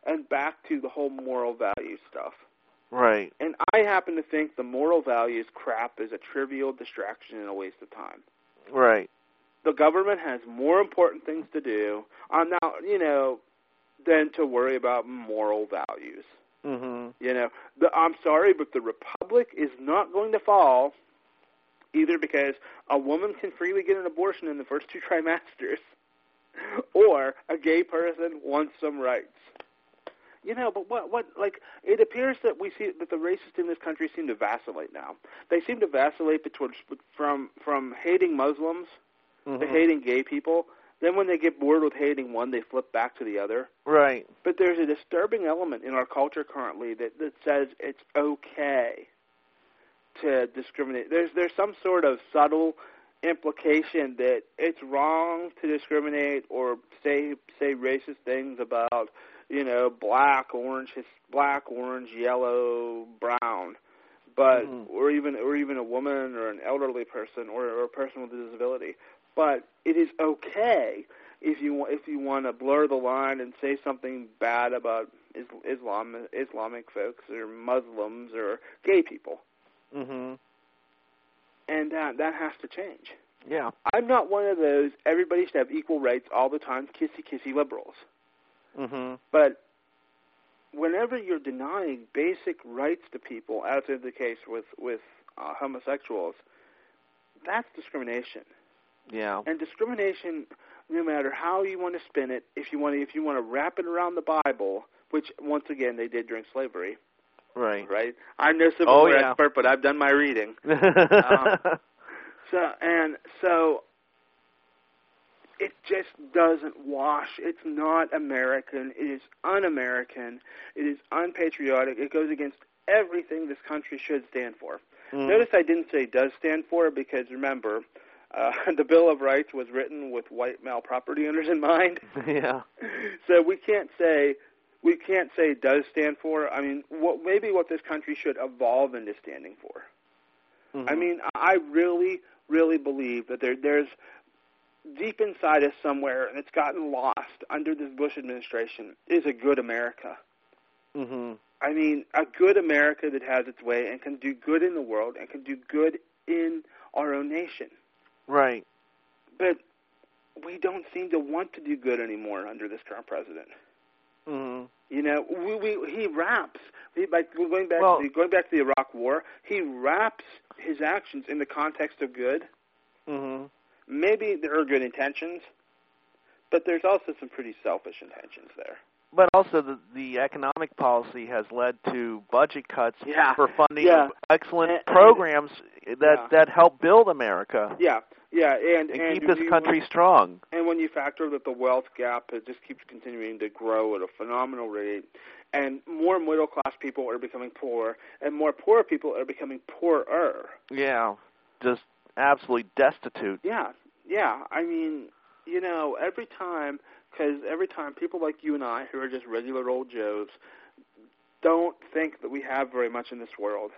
and back to the whole moral value stuff. Right. And I happen to think the moral values crap is a trivial distraction and a waste of time. Right. The government has more important things to do, now, than to worry about moral values. Mm-hmm. I'm sorry, but the republic is not going to fall either because a woman can freely get an abortion in the first 2 trimesters or a gay person wants some rights. But what it appears that we see that the racists in this country seem to vacillate now. They seem to vacillate from hating Muslims to hating gay people. Then when they get bored with hating one, they flip back to the other. Right. But there's a disturbing element in our culture currently that says it's okay to discriminate. There's some sort of subtle implication that it's wrong to discriminate or say racist things about, black, orange, yellow, brown, but or even a woman or an elderly person or a person with a disability. But it is okay if you want to blur the line and say something bad about Islamic folks or Muslims or gay people. Mm-hmm. And that has to change. Yeah. I'm not one of those everybody should have equal rights all the time, kissy liberals. Mm-hmm. But whenever you're denying basic rights to people, as is the case with homosexuals, that's discrimination. Yeah. And discrimination, no matter how you want to spin it, if you want to wrap it around the Bible, which once again they did during slavery. Right. Right. I'm no Civil War expert, but I've done my reading. So it just doesn't wash. It's not American. It is un-American. It is unpatriotic. It goes against everything this country should stand for. Notice I didn't say does stand for because, remember, the Bill of Rights was written with white male property owners in mind. Yeah. So we can't say does stand for. I mean, maybe what this country should evolve into standing for. Mm-hmm. I mean, I really, really believe that there's deep inside us somewhere, and it's gotten lost under this Bush administration, is a good America. Mm-hmm. I mean, a good America that has its way and can do good in the world and can do good in our own nation. Right. But we don't seem to want to do good anymore under this current president. Mm-hmm. He wraps. Going back to the Iraq War, he wraps his actions in the context of good. Mm-hmm. Maybe there are good intentions, but there's also some pretty selfish intentions there. But also the economic policy has led to budget cuts for funding excellent programs that help build America. Yeah. And keep this country strong. And when you factor that the wealth gap just keeps continuing to grow at a phenomenal rate, and more middle-class people are becoming poor, and more poor people are becoming poorer. Yeah, just absolutely destitute. Yeah. I mean, every time people like you and I, who are just regular old Joes, don't think that we have very much in this world,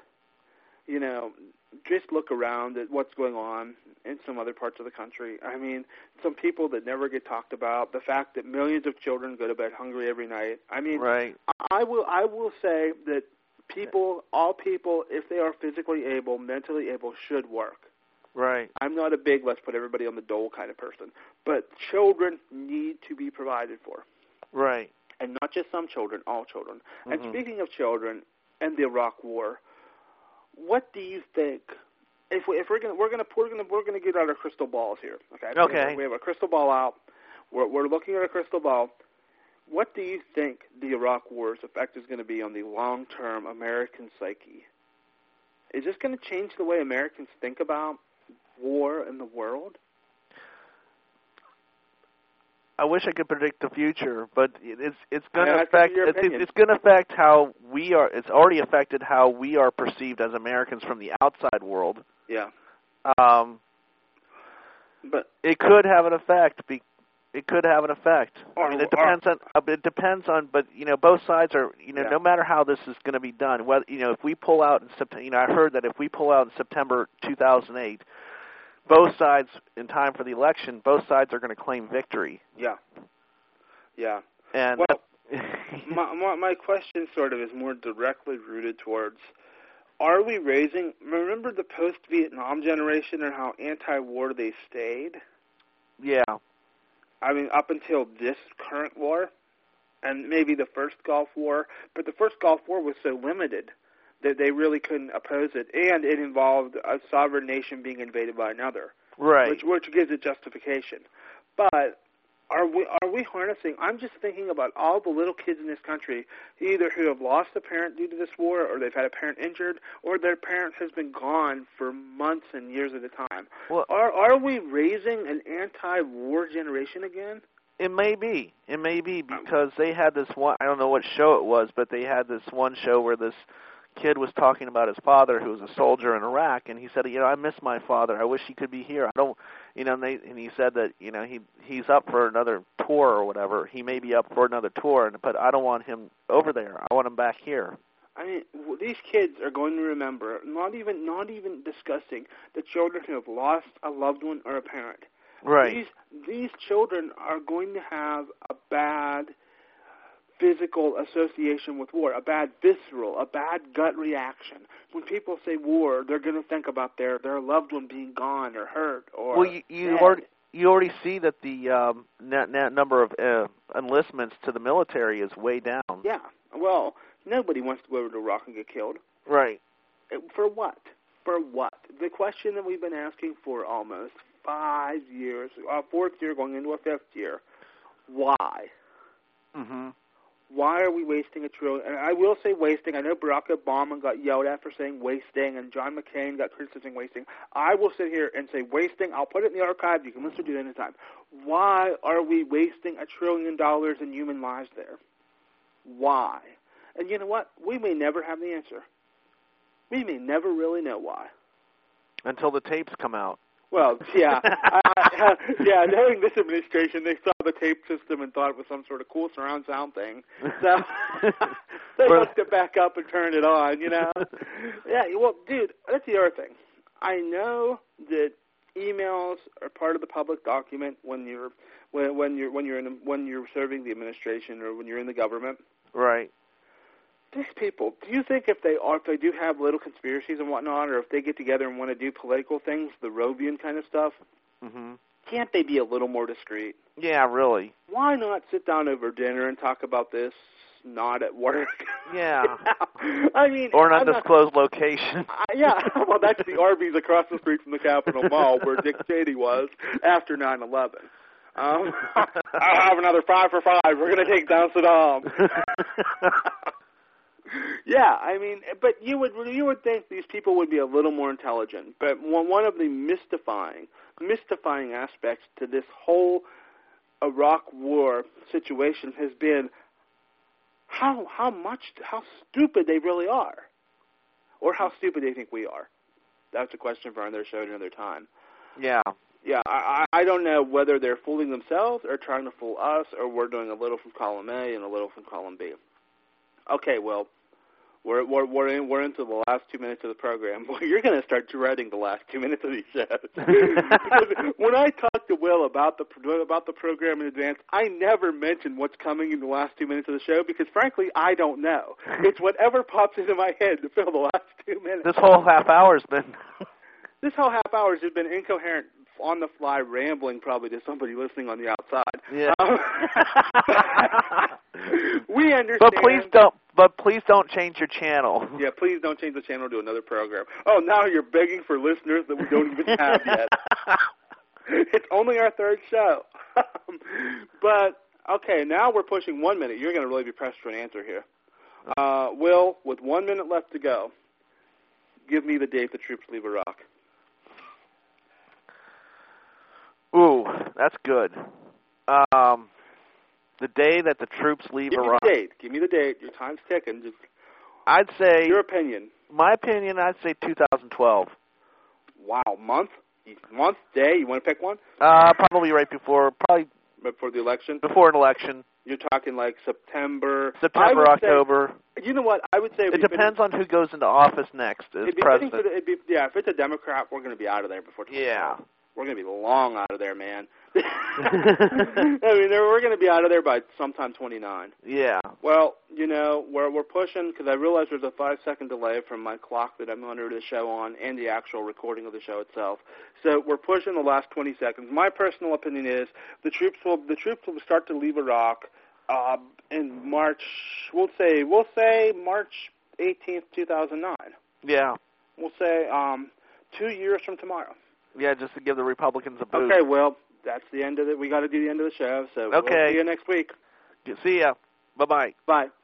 just look around at what's going on in some other parts of the country. I mean, some people that never get talked about, the fact that millions of children go to bed hungry every night. I mean, right. I will say that all people, if they are physically able, mentally able, should work. Right. I'm not a big let's put everybody on the dole kind of person, but children need to be provided for. Right. And not just some children, all children. Mm-hmm. And speaking of children and the Iraq War, what do you think? If we're gonna get out our crystal balls here. Okay. We have a crystal ball out. We're looking at a crystal ball. What do you think the Iraq War's effect is going to be on the long-term American psyche? Is this going to change the way Americans think about war in the world? I wish I could predict the future, but it's going to affect it's going to affect how we are. It's already affected how we are perceived as Americans from the outside world. Yeah. But it could have an effect. It could have an effect. I mean, it depends on. It depends on. But both sides are. No matter how this is going to be done. Whether if we pull out in September. I heard that if we pull out in September 2008. Both sides, in time for the election, both sides are going to claim victory. Yeah. And my question sort of is more directly rooted towards, are we raising, remember the post-Vietnam generation and how anti-war they stayed? Yeah. I mean, up until this current war, and maybe the first Gulf War, but the first Gulf War was so limited that they really couldn't oppose it, and it involved a sovereign nation being invaded by another, right? Which gives it justification. But are we harnessing? I'm just thinking about all the little kids in this country, either who have lost a parent due to this war, or they've had a parent injured, or their parent has been gone for months and years at a time. Well, are we raising an anti-war generation again? It may be. It may be because they had this one, I don't know what show it was, but they had this one show where this kid was talking about his father who was a soldier in Iraq, and he said, I miss my father. I wish he could be here. I don't, and he said that, he's up for another tour or whatever. He may be up for another tour, but I don't want him over there. I want him back here. I mean, these kids are going to remember, not even discussing the children who have lost a loved one or a parent. Right. These children are going to have a bad physical association with war, a bad visceral, a bad gut reaction. When people say war, they're going to think about their loved one being gone or hurt or well, you already see that the net number of enlistments to the military is way down. Yeah. Well, nobody wants to go over to Iraq and get killed. Right. For what? For what? The question that we've been asking for almost 5 years, fourth year going into a fifth year. Why? Mm-hmm. Why are we wasting $1 trillion? And I will say wasting. I know Barack Obama got yelled at for saying wasting, and John McCain got criticizing wasting. I will sit here and say wasting. I'll put it in the archive. You can listen to it anytime. Why are we wasting $1 trillion in human lives there? Why? And you know what? We may never have the answer. We may never really know why. Until the tapes come out. Well, yeah. Knowing this administration, they saw the tape system and thought it was some sort of cool surround sound thing. So they hooked it back up and turned it on, Yeah, well, dude, that's the other thing. I know that emails are part of the public document when you're serving the administration or when you're in the government. Right. These people, do you think if they do have little conspiracies and whatnot, or if they get together and want to do political things, the Rovian kind of stuff, mm-hmm. Can't they be a little more discreet? Yeah, really. Why not sit down over dinner and talk about this, not at work? Yeah. I mean, or an undisclosed location. Yeah, well, that's the Arby's across the street from the Capitol Mall where Dick Cheney was after 9/11. I'll have another 5 for 5. We're going to take down Saddam. Yeah, I mean, but you would think these people would be a little more intelligent. But one of the mystifying aspects to this whole Iraq war situation has been how stupid they really are, or how stupid they think we are. That's a question for another show at another time. Yeah. Yeah, I don't know whether they're fooling themselves or trying to fool us, or we're doing a little from column A and a little from column B. Okay, well, we're into the last 2 minutes of the program. Well, you're going to start dreading the last 2 minutes of these shows. Because when I talk to Will about the program in advance, I never mention what's coming in the last 2 minutes of the show because, frankly, I don't know. It's whatever pops into my head to fill the last 2 minutes. This whole half hour's been... This whole half hour has been incoherent, on-the-fly rambling probably to somebody listening on the outside. Yeah. We understand. But please don't change your channel. Yeah, please don't change the channel to another program. Oh, now you're begging for listeners that we don't even have yet. It's only our third show. But, okay, now we're pushing 1 minute. You're going to really be pressed for an answer here. Will, with 1 minute left to go, give me the date the troops leave Iraq. Ooh, that's good. The day that the troops leave Iraq. Give me the date. Your time's ticking. Just I'd say... Your opinion. My opinion, I'd say 2012. Wow. Month? Day? You want to pick one? Probably right before... Before the election? Before an election. You're talking like September, October. You know what? I would say... It depends on who goes into office next as president. If it's a Democrat, we're going to be out of there before 2012. Yeah. we're going to be long out of there, man. I mean, we're going to be out of there by sometime 29. Yeah. Well, you know, we're pushing, because I realize there's a 5-second delay from my clock that I'm under the show on and the actual recording of the show itself. So we're pushing the last 20 seconds. My personal opinion is the troops will start to leave Iraq in March. We'll say March 18th, 2009. Yeah. We'll say 2 years from tomorrow. Yeah, just to give the Republicans a boost. Okay, well, that's the end of it. We got to do the end of the show, so okay. We'll see you next week. See ya. Bye-bye. Bye.